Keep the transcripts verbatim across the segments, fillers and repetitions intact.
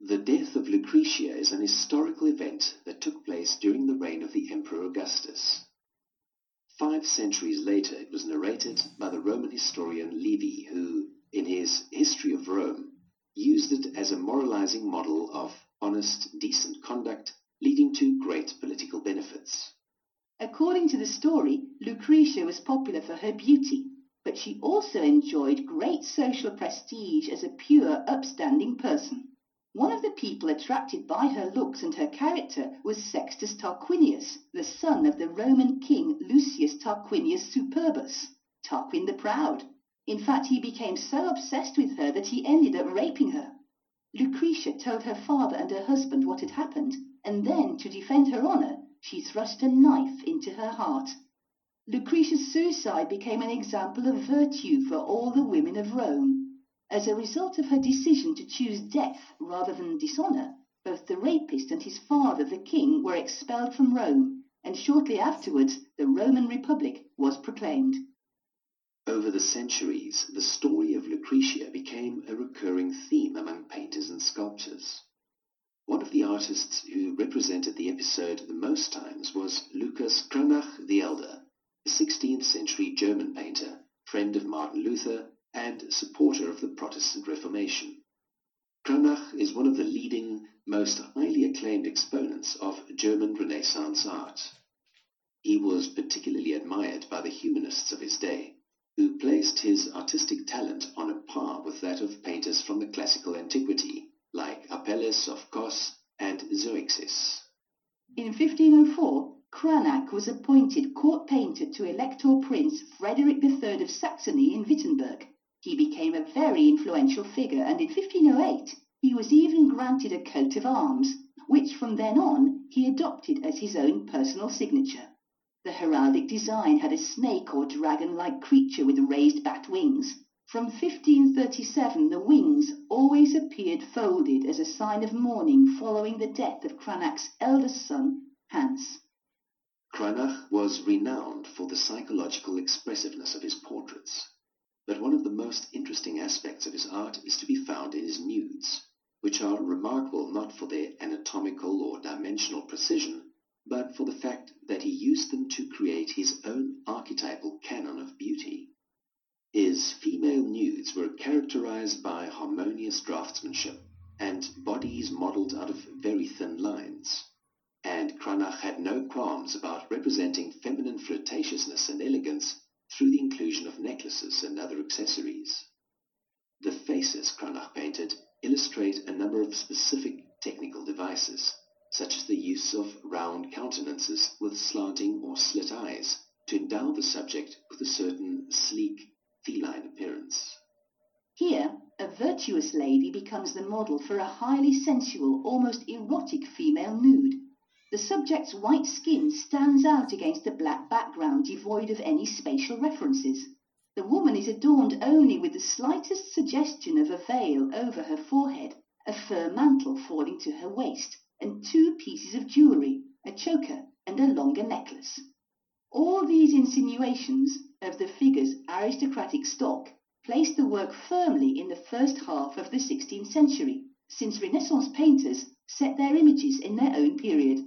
The death of Lucretia is an historical event that took place during the reign of the Emperor Augustus. Five centuries later, it was narrated by the Roman historian Livy, who, in his History of Rome, used it as a moralizing model of honest, decent conduct, leading to great political benefits. According to the story, Lucretia was popular for her beauty, but she also enjoyed great social prestige as a pure, upstanding person. One of the people attracted by her looks and her character was Sextus Tarquinius, the son of the Roman king Lucius Tarquinius Superbus, Tarquin the Proud. In fact, he became so obsessed with her that he ended up raping her. Lucretia told her father and her husband what had happened, and then, to defend her honour, she thrust a knife into her heart. Lucretia's suicide became an example of virtue for all the women of Rome. As a result of her decision to choose death rather than dishonour, both the rapist and his father, the king, were expelled from Rome, and shortly afterwards the Roman Republic was proclaimed. Over the centuries, the story of Lucretia became a recurring theme among painters and sculptors. One of the artists who represented the episode the most times was Lucas Cranach the Elder, a sixteenth century German painter, friend of Martin Luther, and supporter of the Protestant Reformation. Cranach is one of the leading, most highly acclaimed exponents of German Renaissance art. He was particularly admired by the humanists of his day, who placed his artistic talent on a par with that of painters from the classical antiquity, like Apelles of Kos and Zeuxis. In fifteen oh four, Cranach was appointed court painter to Elector Prince Frederick the Third of Saxony in Wittenberg. He became a very influential figure, and in fifteen oh eight he was even granted a coat of arms, which from then on he adopted as his own personal signature. The heraldic design had a snake or dragon-like creature with raised bat wings. From fifteen thirty-seven the wings always appeared folded as a sign of mourning following the death of Cranach's eldest son, Hans. Cranach was renowned for the psychological expressiveness of his portraits. But one of the most interesting aspects of his art is to be found in his nudes, which are remarkable not for their anatomical or dimensional precision, but for the fact that he used them to create his own archetypal canon of beauty. His female nudes were characterized by harmonious draftsmanship and bodies modeled out of very thin lines. And Cranach had no qualms about representing feminine flirtatiousness and elegance through the inclusion of necklaces and other accessories. The faces Cranach painted illustrate a number of specific technical devices, such as the use of round countenances with slanting or slit eyes to endow the subject with a certain sleek, feline appearance. Here, a virtuous lady becomes the model for a highly sensual, almost erotic female nude. The subject's white skin stands out against a black background devoid of any spatial references. The woman is adorned only with the slightest suggestion of a veil over her forehead, a fur mantle falling to her waist, and two pieces of jewellery, a choker and a longer necklace. All these insinuations of the figure's aristocratic stock place the work firmly in the first half of the sixteenth century, since Renaissance painters set their images in their own period.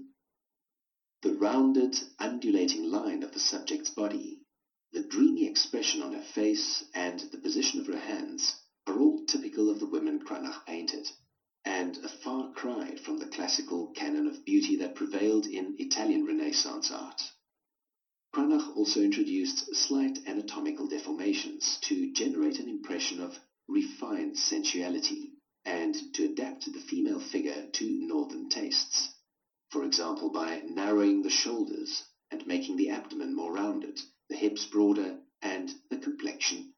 The rounded, undulating line of the subject's body, the dreamy expression on her face, and the position of her hands are all typical of the women Cranach painted, and a far cry from the classical canon of beauty that prevailed in Italian Renaissance art. Cranach also introduced slight anatomical deformations to generate an impression of refined sensuality and to adapt the female figure to northern tastes. For example, by narrowing the shoulders and making the abdomen more rounded, the hips broader, and the complexion